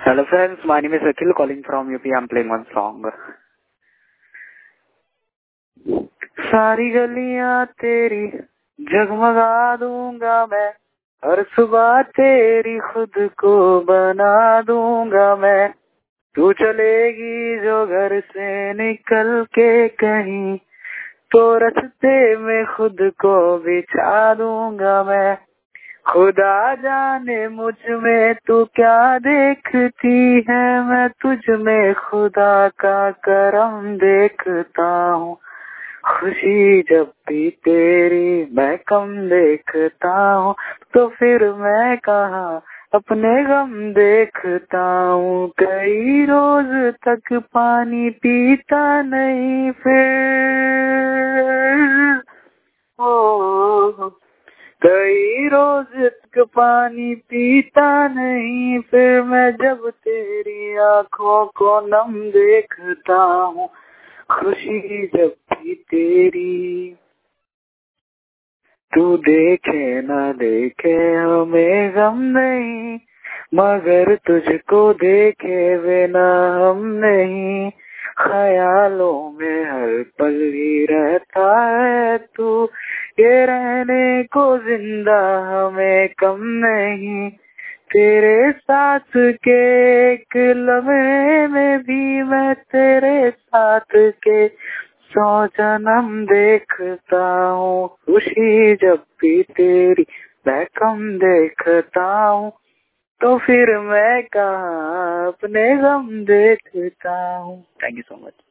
Hello friends, my name is Akhil calling from UP. I'm playing one song. सारी गलियां तेरी जगमगा दूंगा मैं, हर सुबह तेरी खुद को बना दूंगा मैं। तू चलेगी जो घर से निकल के कहीं, तो रास्ते में खुद को बिछा दूंगा मैं। खुदा जाने मुझ में तू क्या देखती है, मैं तुझ में खुदा का करम देखता हूँ। खुशी जब भी तेरी मैं कम देखता हूँ, तो फिर मैं कहाँ अपने गम देखता हूँ। कई रोज तक पानी पीता नहीं फिर, ओ कई रोज तक पानी पीता नहीं फिर, मैं जब तेरी आँखों को नम देखता हूँ। खुशी जब भी तेरी, तू देखे न देखे हमें गम नहीं, मगर तुझको देखे बिना हम नहीं। ख्यालों में हर पल ही रहता है तू, ये रहने को जिंदा हमें कम नहीं। तेरे साथ के एक लम्हे में भी मैं तेरे साथ के 100 जन्म देखता हूँ। खुशी जब भी तेरी मैं कम देखता हूँ, तो फिर मैं कहाँ अपने गम देखता हूँ। Thank you so much.